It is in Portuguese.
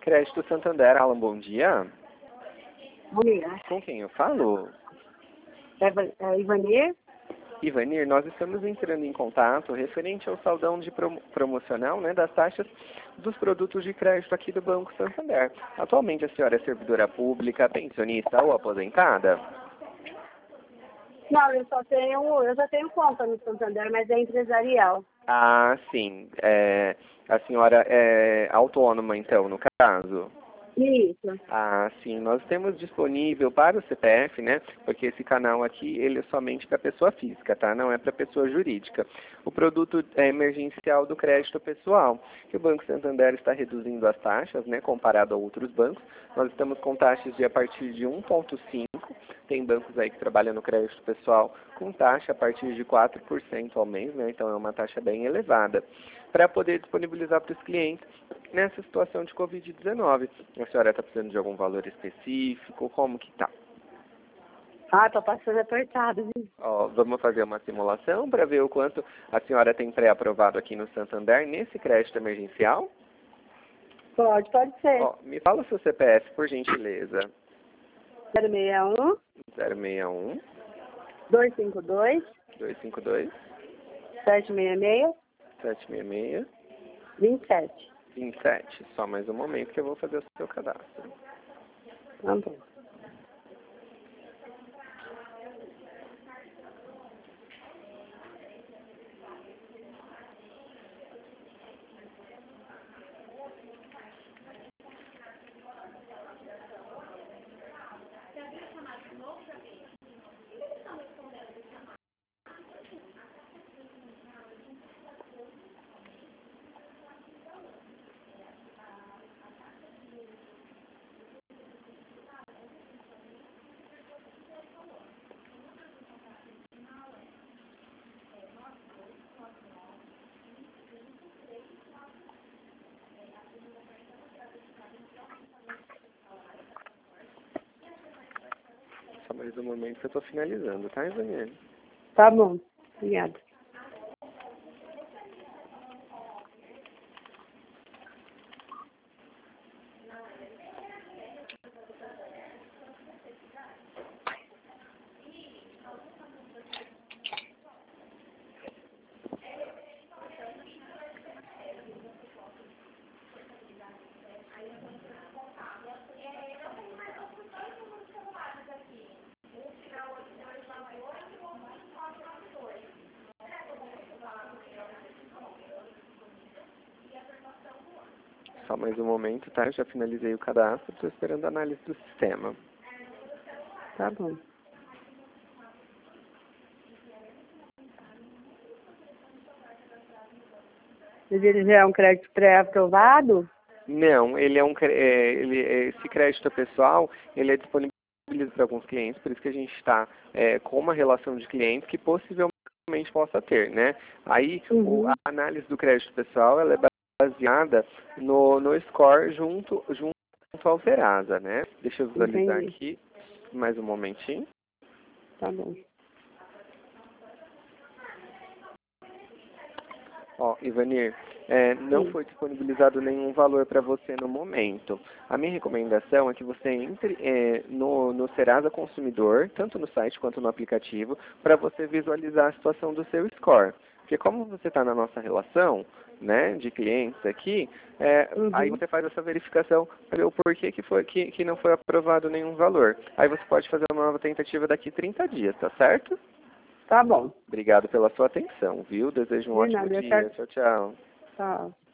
Crédito Santander. Alan, bom dia. Bom dia. Com quem eu falo? Ivanir? Ivanir, nós estamos entrando em contato referente ao saldão de promocional, né, das taxas dos produtos de crédito aqui do Banco Santander. Atualmente a senhora é servidora pública, pensionista ou aposentada? Não, eu já tenho conta no Santander, mas é empresarial. Ah, sim. A senhora é autônoma, então, no caso? Isso. Ah, sim. Nós temos disponível para o CPF, né? Porque esse canal aqui, ele é somente para pessoa física, tá? Não é para pessoa jurídica. O produto emergencial do crédito pessoal, que o Banco Santander está reduzindo as taxas, né? Comparado a outros bancos. Nós estamos com taxas de a partir de 1,5%. Tem bancos aí que trabalham no crédito pessoal com taxa a partir de 4% ao mês, né? Então é uma taxa bem elevada. Para poder disponibilizar para os clientes nessa situação de Covid-19. A senhora está precisando de algum valor específico? Como que tá? Ah, tô passando apertado, viu? Ó, vamos fazer uma simulação para ver o quanto a senhora tem pré-aprovado aqui no Santander nesse crédito emergencial? Pode ser. Ó, me fala o seu CPF, por gentileza. 061 061 252 252 766 766 27. 27. Só mais um momento que eu vou fazer o seu cadastro. Tá bom. Só mais um momento que eu estou finalizando, tá, Ivanir? Tá bom. Obrigada. Só mais um momento, tá? Eu já finalizei o cadastro, estou esperando a análise do sistema. Tá bom. Mas ele já é um crédito pré-aprovado? Não, ele é esse crédito pessoal, ele é disponível para alguns clientes, por isso que a gente está com uma relação de clientes que possivelmente possa ter, né? Aí, a análise do crédito pessoal, ela é baseada no score junto ao Serasa, né? Deixa eu visualizar aqui, mais um momentinho. Tá bom. Ó, Ivanir, não foi disponibilizado nenhum valor para você no momento. A minha recomendação é que você entre no Serasa Consumidor, tanto no site quanto no aplicativo, para você visualizar a situação do seu score. Porque como você está na nossa relação, né, de clientes aqui, aí você faz essa verificação para ver o porquê que não foi aprovado nenhum valor. Aí você pode fazer uma nova tentativa daqui 30 dias, tá certo? Tá bom. Obrigado pela sua atenção, viu? Desejo um ótimo dia. Tchau, tchau. Tchau.